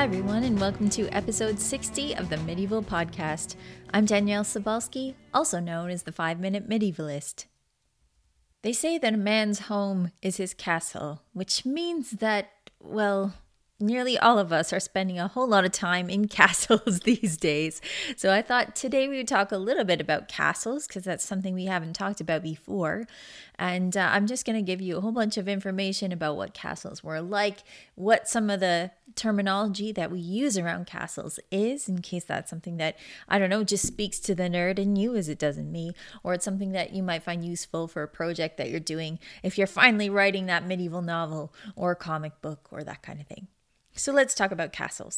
everyone, and welcome to episode 60 of the Medieval Podcast. I'm Danielle Sobalski, also known as the 5-Minute Medievalist. They say that a man's home is his castle, which means that, well, nearly all of us are spending a whole lot of time in castles these days. So I thought today we would talk a little bit about castles because that's something we haven't talked about before. And I'm just going to give you a whole bunch of information about what castles were like, what some of the terminology that we use around castles is, in case that's something that, I don't know, just speaks to the nerd in you as it does in me, or it's something that you might find useful for a project that you're doing if you're finally writing that medieval novel or comic book or that kind of thing. So let's talk about castles.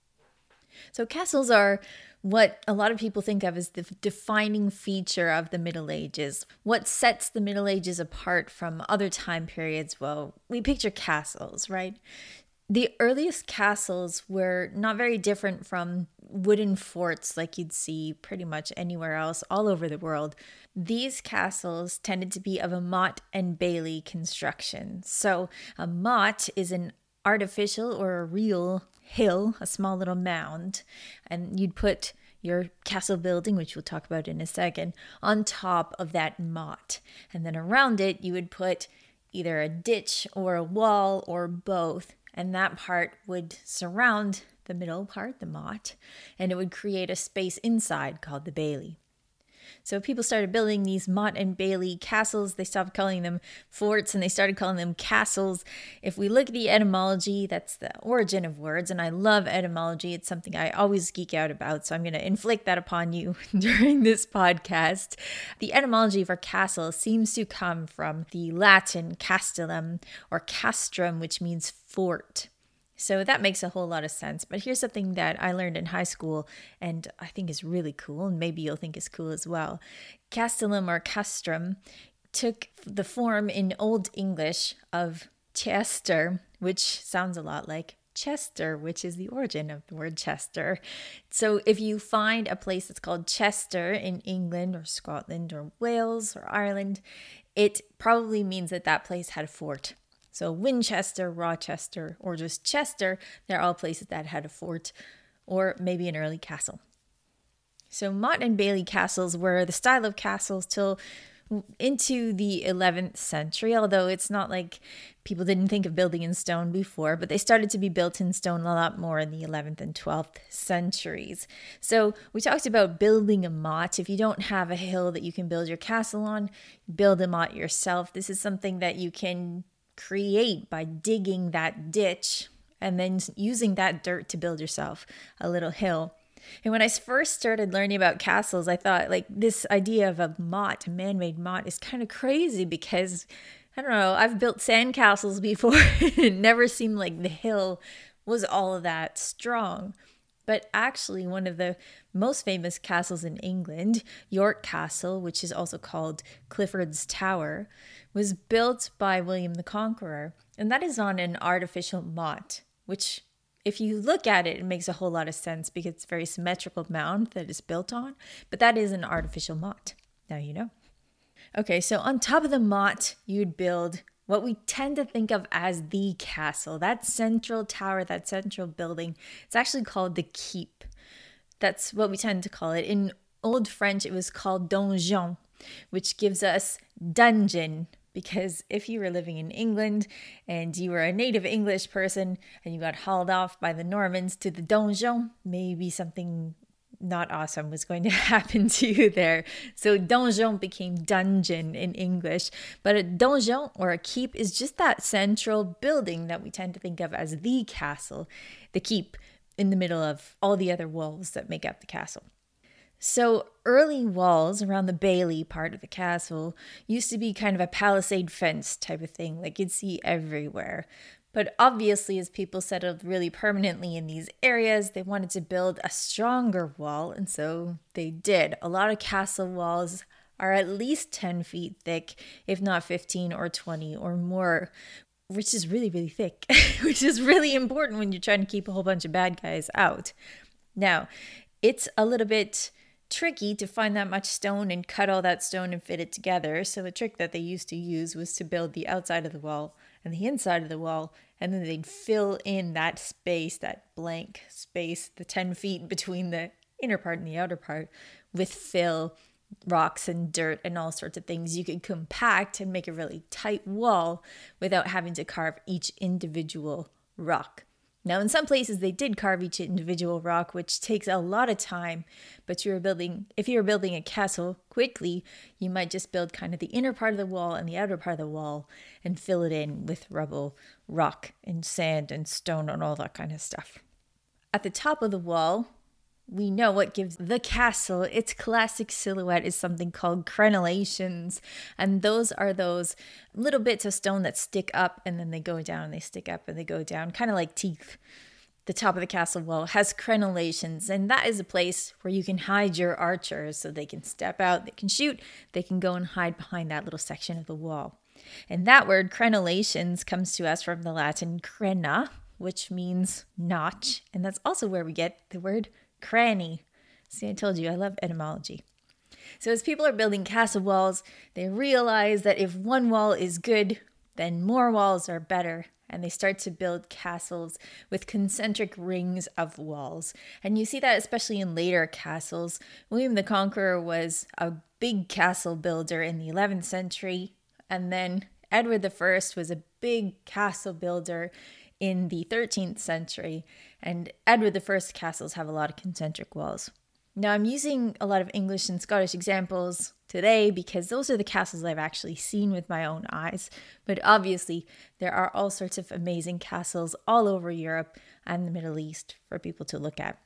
So castles are what a lot of people think of as the defining feature of the Middle Ages. What sets the Middle Ages apart from other time periods? Well, we picture castles, right? The earliest castles were not very different from wooden forts like you'd see pretty much anywhere else all over the world. These castles tended to be of a motte and bailey construction. So a motte is an artificial or a real hill, a small little mound, and you'd put your castle building, which we'll talk about in a second, on top of that motte. And then around it, you would put either a ditch or a wall or both, and that part would surround the middle part, the motte, and it would create a space inside called the bailey. So people started building these motte and bailey castles. They stopped calling them forts and they started calling them castles. If we look at the etymology, that's the origin of words. And I love etymology. It's something I always geek out about. So I'm going to inflict that upon you during this podcast. The etymology for castle seems to come from the Latin castellum or castrum, which means fort. So that makes a whole lot of sense. But here's something that I learned in high school and I think is really cool, and maybe you'll think is cool as well. Castellum or castrum took the form in Old English of Chester, which sounds a lot like Chester, which is the origin of the word Chester. So if you find a place that's called Chester in England or Scotland or Wales or Ireland, it probably means that that place had a fort. So Winchester, Rochester, or just Chester, they're all places that had a fort or maybe an early castle. So motte and bailey castles were the style of castles till into the 11th century, although it's not like people didn't think of building in stone before, but they started to be built in stone a lot more in the 11th and 12th centuries. So we talked about building a motte. If you don't have a hill that you can build your castle on, build a motte yourself. This is something that you can create by digging that ditch and then using that dirt to build yourself a little hill. And when I first started learning about castles, I thought like this idea of a motte, a man-made motte, is kind of crazy because, I don't know, I've built sand castles before. It never seemed like the hill was all of that strong. But actually, one of the most famous castles in England, York Castle, which is also called Clifford's Tower, was built by William the Conqueror. And that is on an artificial motte, which if you look at it, it makes a whole lot of sense because it's a very symmetrical mound that it's built on. But that is an artificial motte. Now you know. Okay, so on top of the motte, you'd build what we tend to think of as the castle, that central tower, that central building. It's actually called the keep. That's what we tend to call it. In Old French, it was called donjon, which gives us dungeon. Because if you were living in England and you were a native English person and you got hauled off by the Normans to the donjon, maybe something not awesome was going to happen to you there. So donjon became dungeon in English. But a donjon or a keep is just that central building that we tend to think of as the castle, the keep in the middle of all the other walls that make up the castle. So early walls around the bailey part of the castle used to be kind of a palisade fence type of thing, like you'd see everywhere. But obviously, as people settled really permanently in these areas, they wanted to build a stronger wall, and so they did. A lot of castle walls are at least 10 feet thick, if not 15 or 20 or more, which is really, really thick, which is really important when you're trying to keep a whole bunch of bad guys out. Now, it's a little bit tricky to find that much stone and cut all that stone and fit it together. So the trick that they used to use was to build the outside of the wall and the inside of the wall and then they'd fill in that space, that blank space, the 10 feet between the inner part and the outer part, with fill, rocks and dirt and all sorts of things. You could compact and make a really tight wall without having to carve each individual rock. Now, in some places, they did carve each individual rock, which takes a lot of time. But if you were building a castle quickly, you might just build kind of the inner part of the wall and the outer part of the wall and fill it in with rubble, rock, and sand and stone and all that kind of stuff. At the top of the wall, we know what gives the castle its classic silhouette is something called crenellations. And those are those little bits of stone that stick up and then they go down and they stick up and they go down, kind of like teeth. The top of the castle wall has crenellations, and that is a place where you can hide your archers so they can step out, they can shoot, they can go and hide behind that little section of the wall. And that word crenellations comes to us from the Latin crena, which means notch. And that's also where we get the word cranny. See, I told you, I love etymology. So as people are building castle walls, they realize that if one wall is good, then more walls are better. And they start to build castles with concentric rings of walls. And you see that especially in later castles. William the Conqueror was a big castle builder in the 11th century. And then Edward I was a big castle builder in the 13th century, and Edward I's castles have a lot of concentric walls. Now, I'm using a lot of English and Scottish examples today because those are the castles I've actually seen with my own eyes, but obviously there are all sorts of amazing castles all over Europe and the Middle East for people to look at.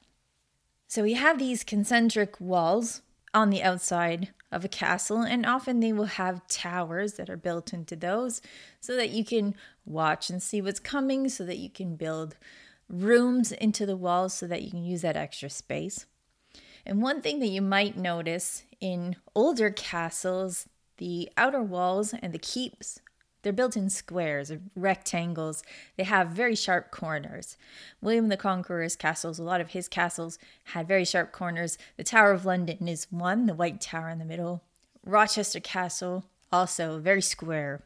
So we have these concentric walls on the outside of a castle, and often they will have towers that are built into those so that you can watch and see what's coming, so that you can build rooms into the walls so that you can use that extra space. And one thing that you might notice in older castles, the outer walls and the keeps, they're built in squares or rectangles. They have very sharp corners. William the Conqueror's castles, a lot of his castles had very sharp corners. The Tower of London is one, the White Tower in the middle. Rochester Castle, also very square.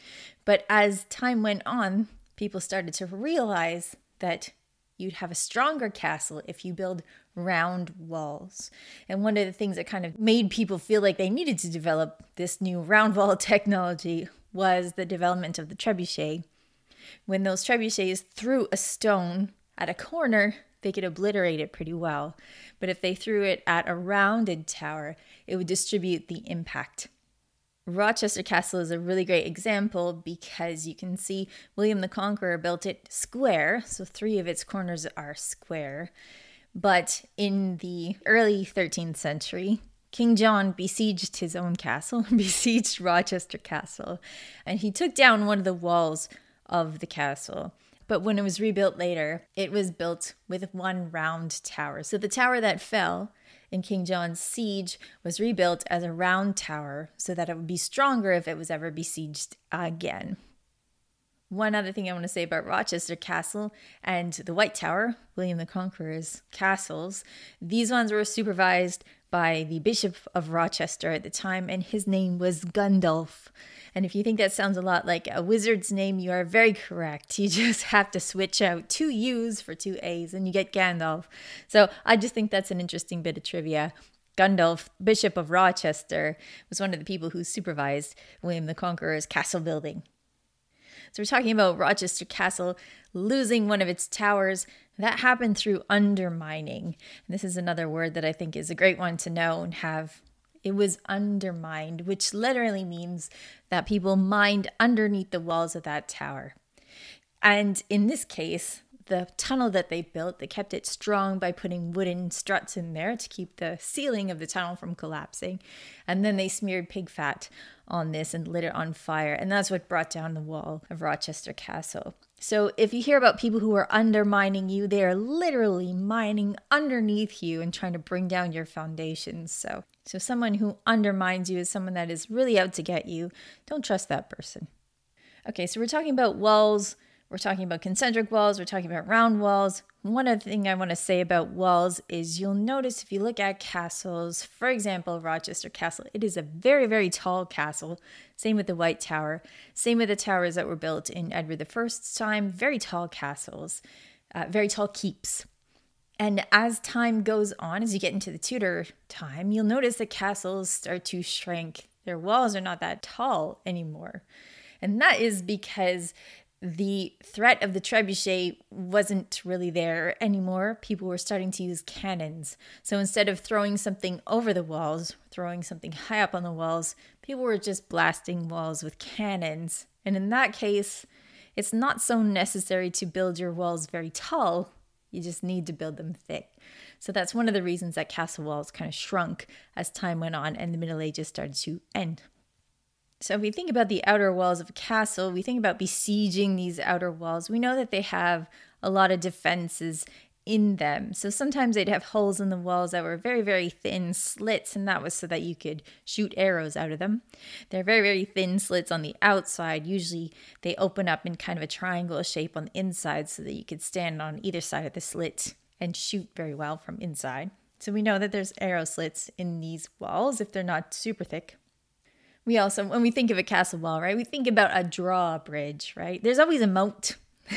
But as time went on, people started to realize that you'd have a stronger castle if you build round walls. And one of the things that kind of made people feel like they needed to develop this new round wall technology was the development of the trebuchet. When those trebuchets threw a stone at a corner, they could obliterate it pretty well. But if they threw it at a rounded tower, it would distribute the impact. Rochester Castle is a really great example because you can see William the Conqueror built it square, so 3 of its corners are square. But in the early 13th century, King John besieged his own castle, besieged Rochester Castle, and he took down one of the walls of the castle. But when it was rebuilt later, it was built with one round tower. So the tower that fell in King John's siege was rebuilt as a round tower so that it would be stronger if it was ever besieged again. One other thing I want to say about Rochester Castle and the White Tower, William the Conqueror's castles, these ones were supervised by the Bishop of Rochester at the time, and his name was Gundulf. And if you think that sounds a lot like a wizard's name, you are very correct. You just have to switch out 2 U's for 2 A's and you get Gandalf. So I just think that's an interesting bit of trivia. Gundulf, Bishop of Rochester, was one of the people who supervised William the Conqueror's castle building. So we're talking about Rochester Castle losing one of its towers. That happened through undermining. And this is another word that I think is a great one to know and have. It was undermined, which literally means that people mined underneath the walls of that tower. And in this case, the tunnel that they built, they kept it strong by putting wooden struts in there to keep the ceiling of the tunnel from collapsing. And then they smeared pig fat on this and lit it on fire. And that's what brought down the wall of Rochester Castle. So if you hear about people who are undermining you, they are literally mining underneath you and trying to bring down your foundations. So someone who undermines you is someone that is really out to get you. Don't trust that person. Okay, so we're talking about walls. We're talking about concentric walls. We're talking about round walls. One other thing I want to say about walls is you'll notice if you look at castles, for example, Rochester Castle, it is a very, very tall castle. Same with the White Tower. Same with the towers that were built in Edward I's time. Very tall castles, very tall keeps. And as time goes on, as you get into the Tudor time, you'll notice that castles start to shrink. Their walls are not that tall anymore. And that is because the threat of the trebuchet wasn't really there anymore. People were starting to use cannons. So instead of throwing something over the walls, throwing something high up on the walls, people were just blasting walls with cannons. And in that case, it's not so necessary to build your walls very tall. You just need to build them thick. So that's one of the reasons that castle walls kind of shrunk as time went on and the Middle Ages started to end. So if we think about the outer walls of a castle, we think about besieging these outer walls. We know that they have a lot of defenses in them. So sometimes they'd have holes in the walls that were very, very thin slits, and that was so that you could shoot arrows out of them. They're very, very thin slits on the outside. Usually they open up in kind of a triangle shape on the inside so that you could stand on either side of the slit and shoot very well from inside. So we know that there's arrow slits in these walls if they're not super thick. We also, when we think of a castle wall, right, we think about a drawbridge, right? There's always a moat.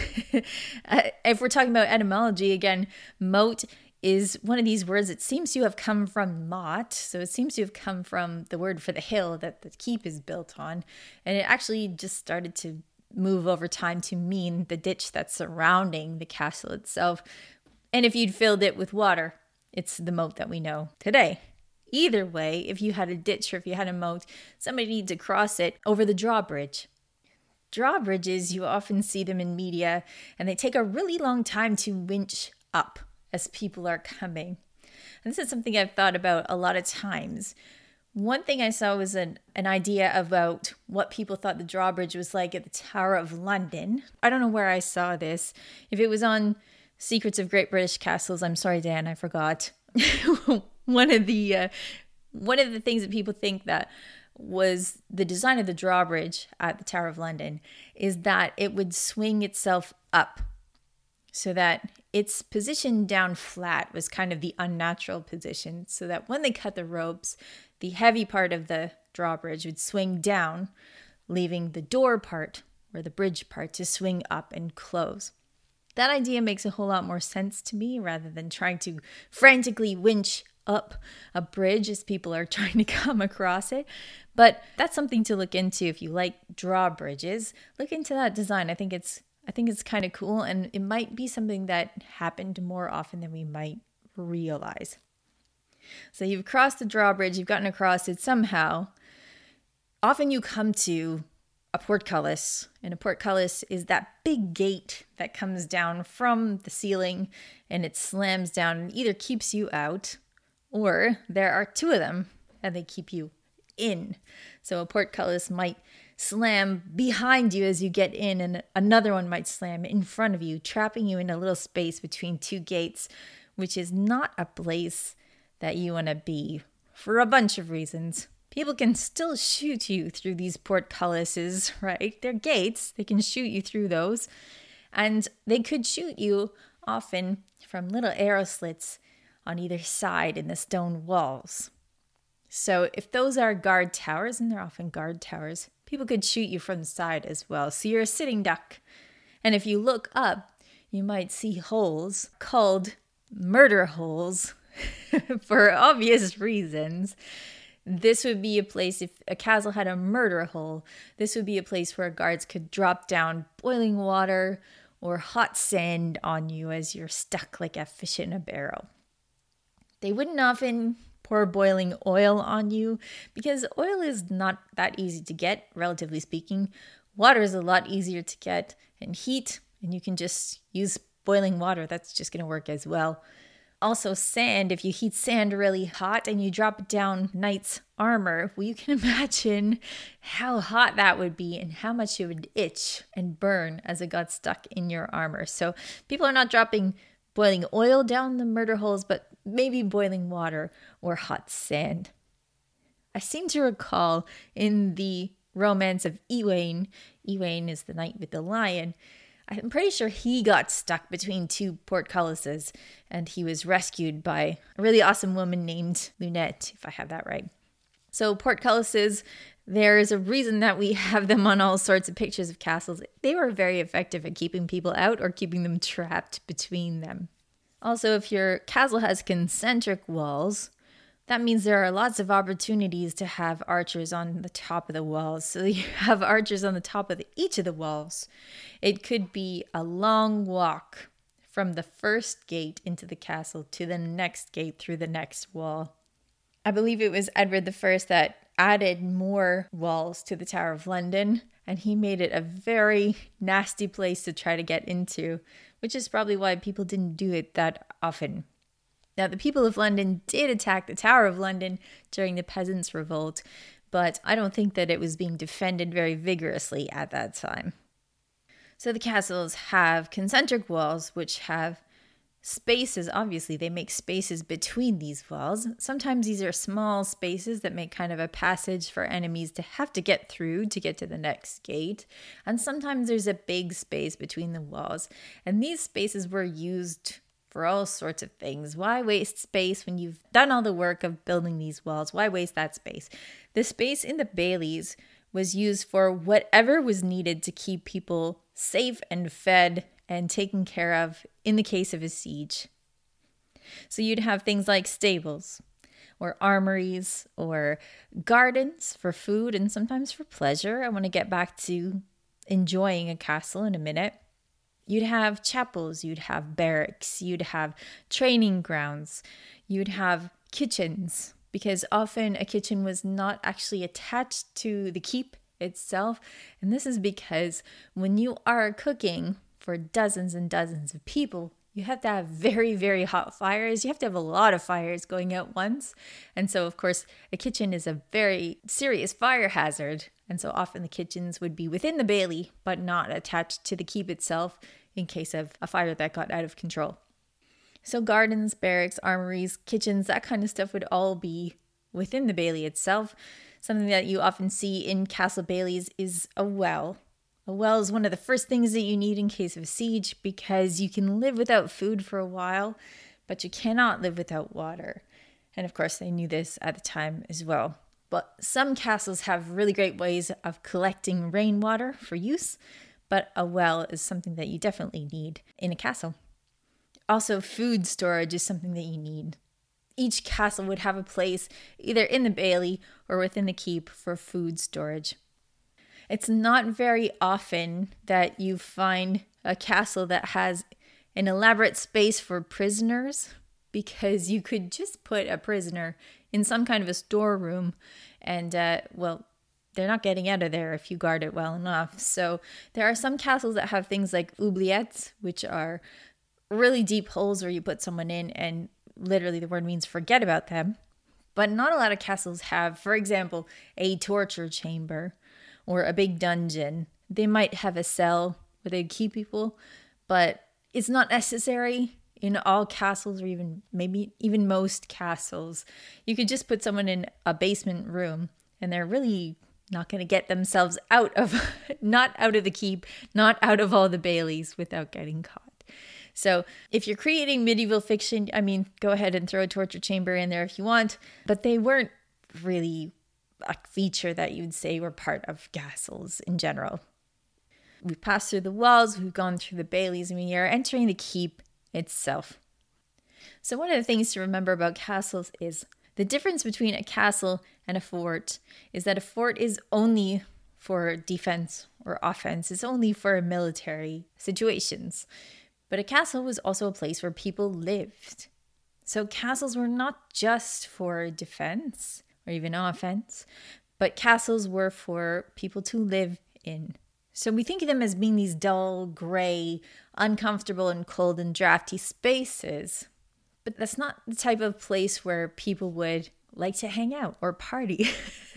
If we're talking about etymology, again, moat is one of these words that seems to have come from mot. So it seems to have come from the word for the hill that the keep is built on. And it actually just started to move over time to mean the ditch that's surrounding the castle itself. And if you'd filled it with water, it's the moat that we know today. Either way, if you had a ditch or if you had a moat, somebody needs to cross it over the drawbridge. Drawbridges, you often see them in media, and they take a really long time to winch up as people are coming. And this is something I've thought about a lot of times. One thing I saw was an idea about what people thought the drawbridge was like at the Tower of London. I don't know where I saw this. If it was on Secrets of Great British Castles, I'm sorry, Dan, I forgot. One of the things that people think that was the design of the drawbridge at the Tower of London is that it would swing itself up so that its position down flat was kind of the unnatural position, so that when they cut the ropes, the heavy part of the drawbridge would swing down, leaving the door part or the bridge part to swing up and close. That idea makes a whole lot more sense to me rather than trying to frantically winch up a bridge as people are trying to come across it. But that's something to look into if you like drawbridges. Look into that design. I think it's kind of cool, and it might be something that happened more often than we might realize. So you've crossed the drawbridge, you've gotten across it somehow. Often you come to a portcullis, and a portcullis is that big gate that comes down from the ceiling and it slams down and either keeps you out, or there are two of them and they keep you in. So a portcullis might slam behind you as you get in, and another one might slam in front of you, trapping you in a little space between two gates, which is not a place that you want to be for a bunch of reasons. People can still shoot you through these portcullises, right? They're gates. They can shoot you through those. And they could shoot you often from little arrow slits on either side in the stone walls. So if those are guard towers, and they're often guard towers, people could shoot you from the side as well. So you're a sitting duck. And if you look up, you might see holes called murder holes for obvious reasons. This would be a place, if a castle had a murder hole, this would be a place where guards could drop down boiling water or hot sand on you as you're stuck like a fish in a barrel. They wouldn't often pour boiling oil on you because oil is not that easy to get, relatively speaking. Water is a lot easier to get, and heat, and you can just use boiling water. That's just going to work as well. Also sand, if you heat sand really hot and you drop it down knight's armor, well, you can imagine how hot that would be and how much it would itch and burn as it got stuck in your armor. So people are not dropping boiling oil down the murder holes, but maybe boiling water or hot sand. I seem to recall in the romance of Egwene is the knight with the lion, I'm pretty sure he got stuck between two portcullises and he was rescued by a really awesome woman named Lunette, if I have that right. So portcullises, there's a reason that we have them on all sorts of pictures of castles. They were very effective at keeping people out or keeping them trapped between them. Also, if your castle has concentric walls, that means there are lots of opportunities to have archers on the top of the walls. So you have archers on the top of each of the walls. It could be a long walk from the first gate into the castle to the next gate through the next wall. I believe it was Edward I that added more walls to the Tower of London, and he made it a very nasty place to try to get into, which is probably why people didn't do it that often. Now, the people of London did attack the Tower of London during the Peasants' Revolt, but I don't think that it was being defended very vigorously at that time. So the castles have concentric walls, which have spaces. Obviously, they make spaces between these walls. Sometimes these are small spaces that make kind of a passage for enemies to have to get through to get to the next gate. And sometimes there's a big space between the walls. And these spaces were used for all sorts of things. Why waste space when you've done all the work of building these walls? Why waste that space? The space in the baileys was used for whatever was needed to keep people safe and fed and taken care of in the case of a siege. So you'd have things like stables or armories or gardens for food and sometimes for pleasure. I want to get back to enjoying a castle in a minute. You'd have chapels, you'd have barracks, you'd have training grounds, you'd have kitchens, because often a kitchen was not actually attached to the keep itself. And this is because when you are cooking for dozens and dozens of people, you have to have very, very hot fires. You have to have a lot of fires going at once. And so, of course, a kitchen is a very serious fire hazard. And so often the kitchens would be within the bailey, but not attached to the keep itself in case of a fire that got out of control. So gardens, barracks, armories, kitchens, that kind of stuff would all be within the bailey itself. Something that you often see in castle baileys is a well. A well is one of the first things that you need in case of a siege because you can live without food for a while, but you cannot live without water. And of course, they knew this at the time as well. But some castles have really great ways of collecting rainwater for use, but a well is something that you definitely need in a castle. Also, food storage is something that you need. Each castle would have a place either in the bailey or within the keep for food storage. It's not very often that you find a castle that has an elaborate space for prisoners, because you could just put a prisoner in some kind of a storeroom and, they're not getting out of there if you guard it well enough. So there are some castles that have things like oubliettes, which are really deep holes where you put someone in and literally the word means forget about them. But not a lot of castles have, for example, a torture chamber or a big dungeon. They might have a cell where they keep people, but it's not necessary in all castles, or even most castles. You could just put someone in a basement room and they're really not going to get themselves not out of the keep, not out of all the baileys without getting caught. So if you're creating medieval fiction, go ahead and throw a torture chamber in there if you want, but they weren't really a feature that you'd say were part of castles in general. We've passed through the walls, we've gone through the baileys, and we are entering the keep itself. So one of the things to remember about castles is the difference between a castle and a fort is that a fort is only for defense or offense. It's only for military situations. But a castle was also a place where people lived. So castles were not just for defense or even offense, but castles were for people to live in. So we think of them as being these dull, gray, uncomfortable and cold and drafty spaces. But that's not the type of place where people would like to hang out or party.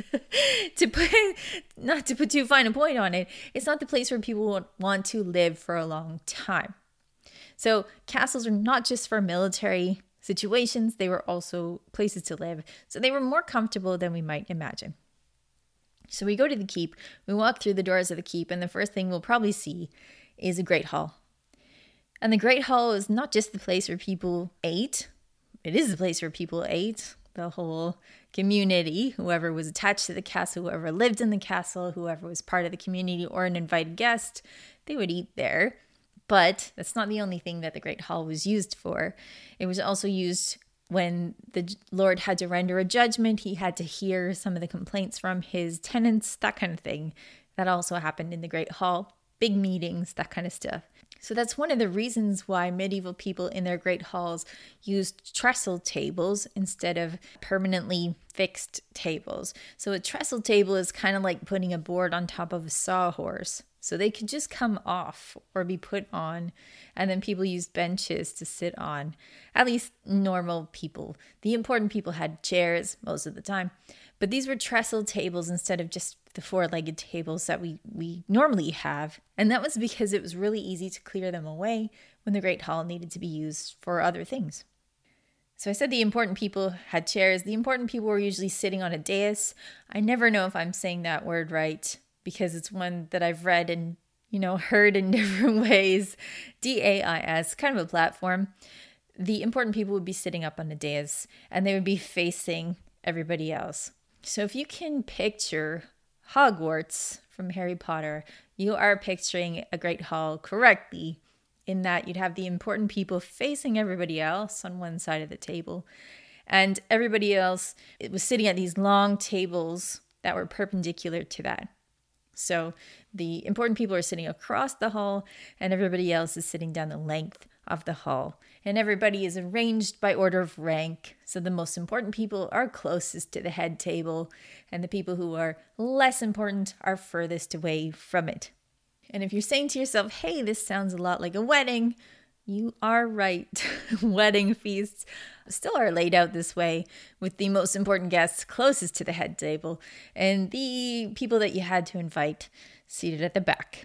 Not to put too fine a point on it, it's not the place where people would want to live for a long time. So castles are not just for military situations, they were also places to live. So they were more comfortable than we might imagine. So we go to the keep, we walk through the doors of the keep, and the first thing we'll probably see is a great hall. And the great hall is not just the place where people ate. It is the place where people ate. The whole community, whoever was attached to the castle, whoever lived in the castle, whoever was part of the community or an invited guest, they would eat there. But that's not the only thing that the great hall was used for. It was also used when the Lord had to render a judgment. He had to hear some of the complaints from his tenants, that kind of thing. That also happened in the great hall. Big meetings, that kind of stuff. So that's one of the reasons why medieval people in their great halls used trestle tables instead of permanently fixed tables. So a trestle table is kind of like putting a board on top of a sawhorse. So they could just come off or be put on, and then people used benches to sit on. At least normal people. The important people had chairs most of the time. But these were trestle tables instead of just the four-legged tables that we normally have. And that was because it was really easy to clear them away when the Great Hall needed to be used for other things. So I said the important people had chairs. The important people were usually sitting on a dais. I never know if I'm saying that word right because it's one that I've read and, heard in different ways. DAIS, kind of a platform. The important people would be sitting up on a dais and they would be facing everybody else. So if you can picture Hogwarts from Harry Potter, you are picturing a great hall correctly in that you'd have the important people facing everybody else on one side of the table. And everybody else was sitting at these long tables that were perpendicular to that. So the important people are sitting across the hall and everybody else is sitting down the length of the hall. And everybody is arranged by order of rank. So the most important people are closest to the head table and the people who are less important are furthest away from it. And if you're saying to yourself, hey, this sounds a lot like a wedding, you are right. Wedding feasts still are laid out this way with the most important guests closest to the head table and the people that you had to invite seated at the back.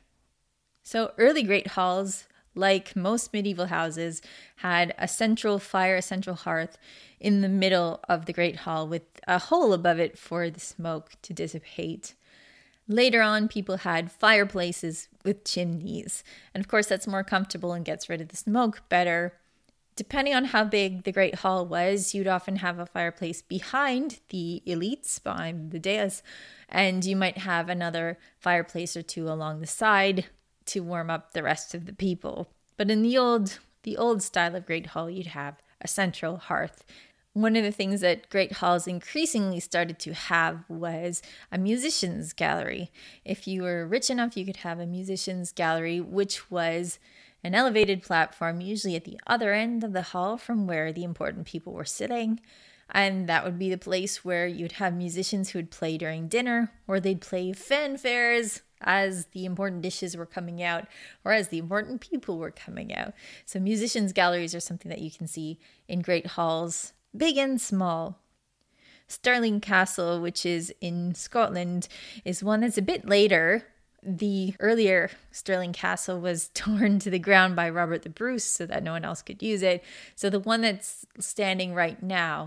So early great halls, like most medieval houses, had a central fire, a central hearth in the middle of the great hall with a hole above it for the smoke to dissipate. Later on, people had fireplaces with chimneys. And of course, that's more comfortable and gets rid of the smoke better. Depending on how big the great hall was, you'd often have a fireplace behind the elites, behind the dais, and you might have another fireplace or two along the side to warm up the rest of the people. But in the old style of great hall, you'd have a central hearth. One of the things that great halls increasingly started to have was a musician's gallery. If you were rich enough, you could have a musician's gallery, which was an elevated platform, usually at the other end of the hall from where the important people were sitting. And that would be the place where you'd have musicians who would play during dinner, or they'd play fanfares as the important dishes were coming out, or as the important people were coming out. So musicians' galleries are something that you can see in great halls, big and small. Stirling Castle, which is in Scotland, is one that's a bit later. The earlier Stirling Castle was torn to the ground by Robert the Bruce so that no one else could use it. So the one that's standing right now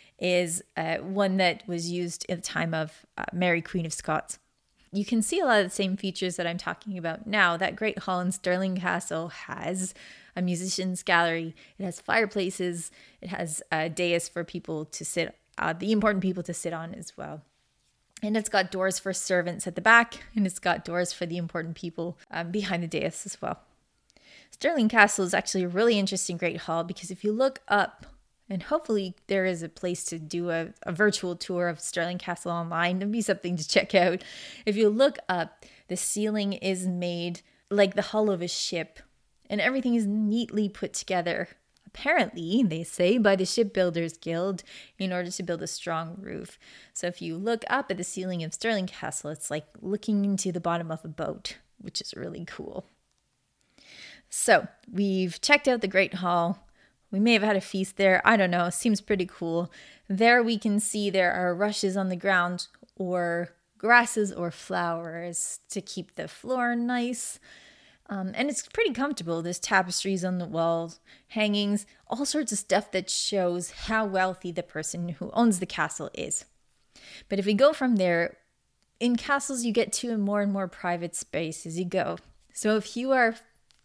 is one that was used at the time of Mary, Queen of Scots. You can see a lot of the same features that I'm talking about now. That great hall in Stirling Castle has a musician's gallery. It has fireplaces. It has a dais for people to sit, the important people to sit on as well. And it's got doors for servants at the back, and it's got doors for the important people behind the dais as well. Stirling Castle is actually a really interesting great hall because if you look up, and hopefully there is a place to do a virtual tour of Stirling Castle online. It'd be something to check out. If you look up, the ceiling is made like the hull of a ship, and everything is neatly put together. Apparently, they say, by the Shipbuilders Guild in order to build a strong roof. So if you look up at the ceiling of Stirling Castle, it's like looking into the bottom of a boat, which is really cool. So we've checked out the Great Hall. We may have had a feast there. I don't know. Seems pretty cool. There we can see there are rushes on the ground or grasses or flowers to keep the floor nice. And it's pretty comfortable. There's tapestries on the walls, hangings, all sorts of stuff that shows how wealthy the person who owns the castle is. But if we go from there, in castles you get to a more and more private space as you go. So if you are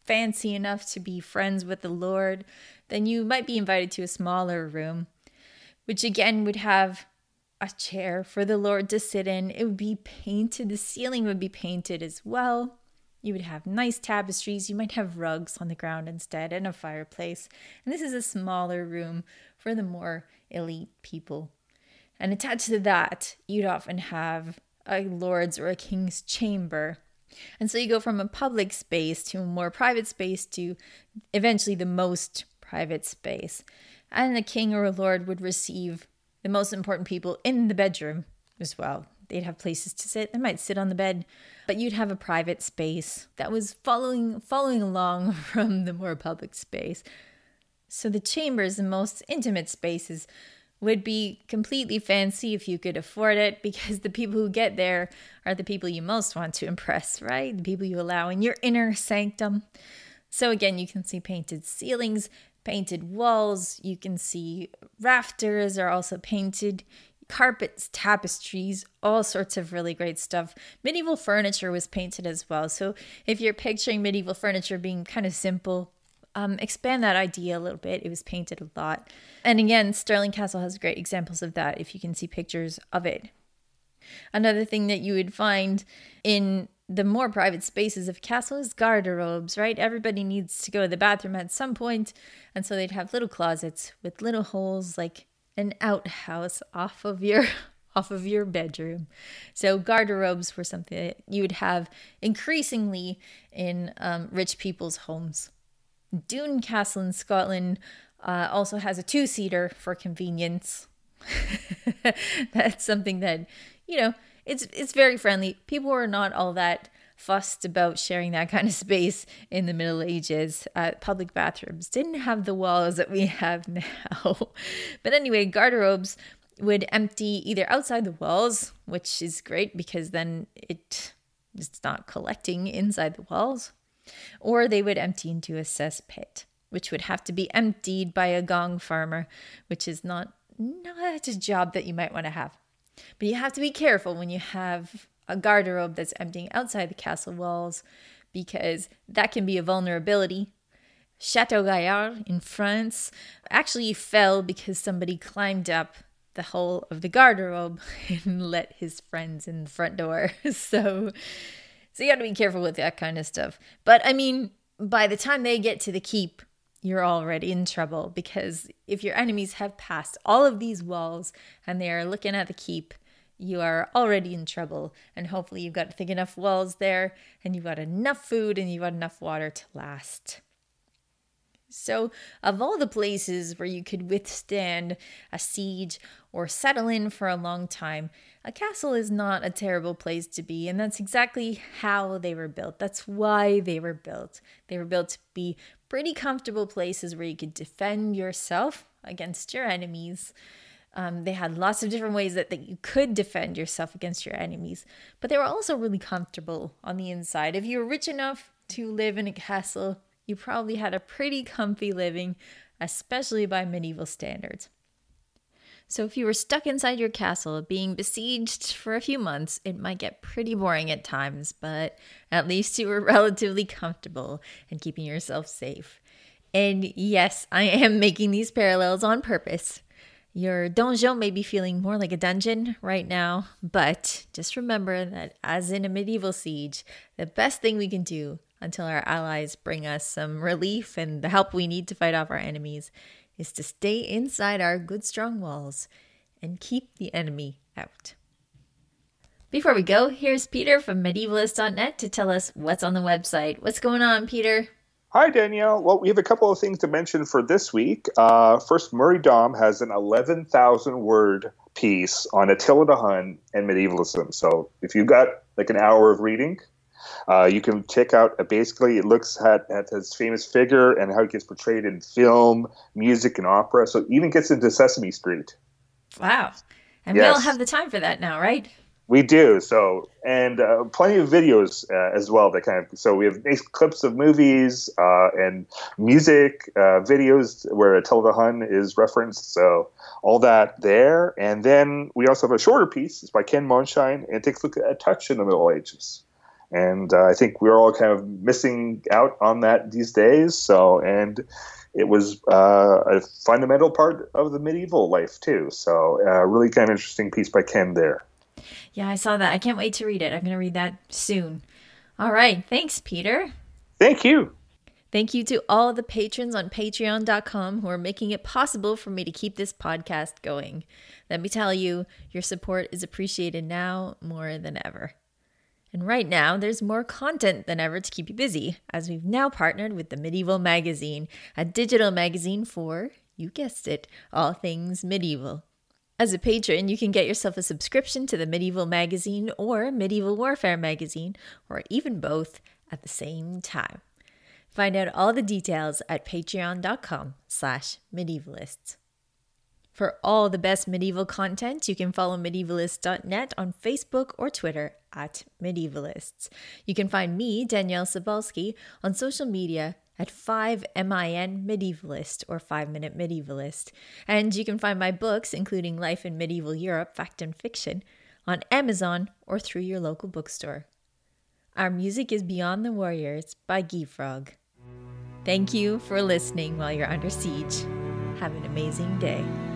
fancy enough to be friends with the Lord, then you might be invited to a smaller room, which again would have a chair for the Lord to sit in. It would be painted. The ceiling would be painted as well. You would have nice tapestries. You might have rugs on the ground instead and a fireplace. And this is a smaller room for the more elite people. And attached to that, you'd often have a lord's or a king's chamber. And so you go from a public space to a more private space to eventually the most private space. And a king or a lord would receive the most important people in the bedroom as well. They'd have places to sit. They might sit on the bed, but you'd have a private space that was following along from the more public space. So the chambers, the most intimate spaces, would be completely fancy if you could afford it, because the people who get there are the people you most want to impress, right? The people you allow in your inner sanctum. So again, you can see painted ceilings, painted walls. You can see rafters are also painted. Carpets, tapestries, all sorts of really great stuff. Medieval furniture was painted as well. So if you're picturing medieval furniture being kind of simple, expand that idea a little bit. It was painted a lot. And again, Stirling Castle has great examples of that if you can see pictures of it. Another thing that you would find in the more private spaces of a castle is garderobes, right? Everybody needs to go to the bathroom at some point, and so they'd have little closets with little holes like an outhouse off of your bedroom. So garderobes were something that you would have increasingly in rich people's homes. Doune Castle in Scotland also has a 2-seater for convenience. That's something that, it's very friendly. People were not all that fussed about sharing that kind of space in the Middle Ages. Public bathrooms didn't have the walls that we have now. But anyway, garderobes would empty either outside the walls, which is great because then it's not collecting inside the walls, or they would empty into a cesspit, which would have to be emptied by a gong farmer, which is not a job that you might want to have. But you have to be careful when you have a garderobe that's emptying outside the castle walls, because that can be a vulnerability. Chateau Gaillard in France actually fell because somebody climbed up the hole of the garderobe and let his friends in the front door. So you got to be careful with that kind of stuff. But I mean, by the time they get to the keep, you're already in trouble, because if your enemies have passed all of these walls and they are looking at the keep, you are already in trouble. And hopefully you've got thick enough walls there, and you've got enough food, and you've got enough water to last. So of all the places where you could withstand a siege or settle in for a long time, a castle is not a terrible place to be. And that's exactly how they were built. That's why they were built. They were built to be pretty comfortable places where you could defend yourself against your enemies. They had lots of different ways that you could defend yourself against your enemies, but they were also really comfortable on the inside. If you were rich enough to live in a castle, you probably had a pretty comfy living, especially by medieval standards. So if you were stuck inside your castle being besieged for a few months, it might get pretty boring at times, but at least you were relatively comfortable and keeping yourself safe. And yes, I am making these parallels on purpose. Your donjon may be feeling more like a dungeon right now, but just remember that as in a medieval siege, the best thing we can do until our allies bring us some relief and the help we need to fight off our enemies is to stay inside our good strong walls and keep the enemy out. Before we go, here's Peter from medievalist.net to tell us what's on the website. What's going on, Peter? Hi, Danielle. Well, we have a couple of things to mention for this week. First, Murray Daum has an 11,000-word piece on Attila the Hun and medievalism. So if you've got like an hour of reading, you can check out, basically it looks at his famous figure and how he gets portrayed in film, music, and opera. So it even gets into Sesame Street. Wow. And yes. We all have the time for that now, right? We do. So, and plenty of videos as well. So we have nice clips of movies and music videos where Attila the Hun is referenced. So all that there. And then we also have a shorter piece. It's by Ken Monshine, and it takes a look at a touch in the Middle Ages. And I think we're all kind of missing out on that these days. So, and it was a fundamental part of the medieval life too. So, really kind of interesting piece by Ken there. Yeah, I saw that. I can't wait to read it. I'm going to read that soon. All right. Thanks, Peter. Thank you. Thank you to all the patrons on patreon.com who are making it possible for me to keep this podcast going. Let me tell you, your support is appreciated now more than ever. And right now, there's more content than ever to keep you busy, as we've now partnered with the Medieval Magazine, a digital magazine for, you guessed it, all things medieval. As a patron, you can get yourself a subscription to the Medieval Magazine or Medieval Warfare Magazine, or even both at the same time. Find out all the details at patreon.com/medievalists. For all the best medieval content, you can follow medievalist.net on Facebook or Twitter at Medievalists. You can find me, Danielle Sobalski, on social media at 5MIN Medievalist or 5 Minute Medievalist. And you can find my books, including Life in Medieval Europe, Fact and Fiction, on Amazon or through your local bookstore. Our music is Beyond the Warriors by Guy Frog. Thank you for listening while you're under siege. Have an amazing day.